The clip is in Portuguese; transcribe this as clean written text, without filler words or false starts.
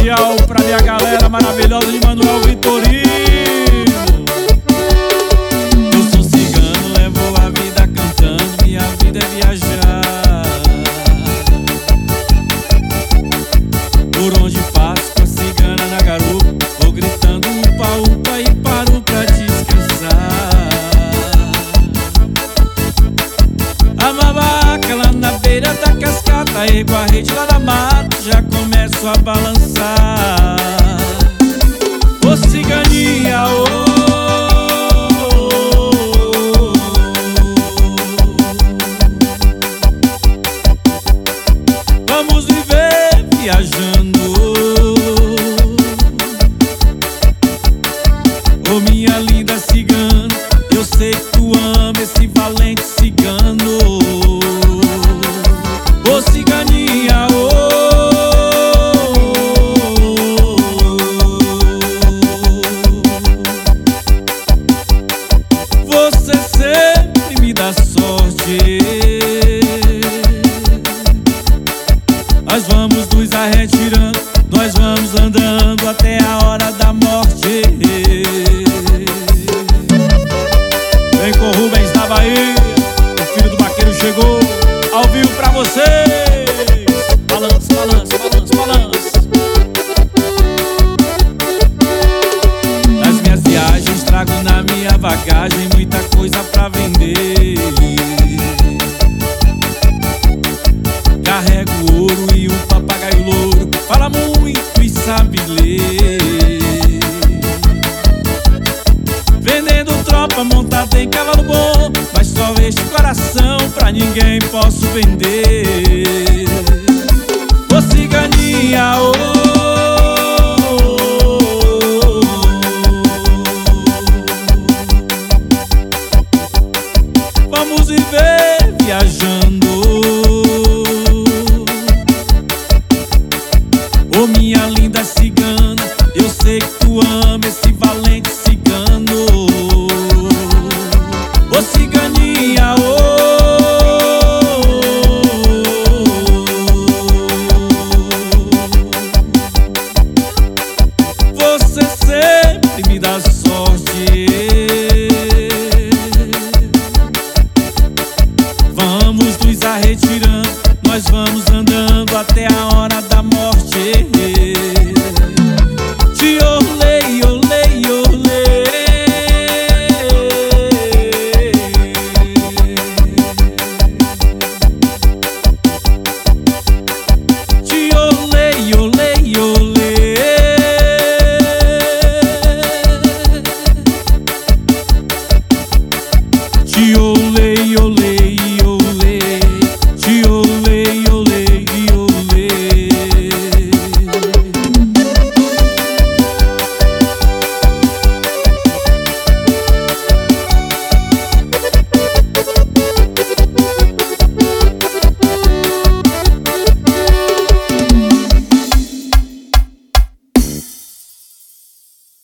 especial pra minha galera maravilhosa de Manuel Vitorino. Eu sou cigano, levo a vida cantando, minha vida é viajar. Por onde passo com a cigana na garupa, vou gritando upa upa e paro pra descansar. Amava lá na beira da cascata, ergo a rede lá da mata, já começo a balançar. Ô ciganinha, ô, vamos viver viajando. Ô minha linda cigana, eu sei que tu ama esse valente cigano. Ô ciganinha, ô, você sempre me dá sorte. Nós vamos nos arretirando, nós vamos andando até a hora da morte. Vem com Rubens da Bahia, o filho do vaqueiro chegou, ao vivo pra vocês. Balança, balança, balança, balança. Nas minhas viagens trago na minha bagagem muita coisa pra vender. Carrego ouro e um papagaio louro, fala muito e sabe ler. Vendendo tropa montada em cavalo bom, mas só este coração pra ninguém posso vender. Ô ciganinha, ô, vamos viver viajando.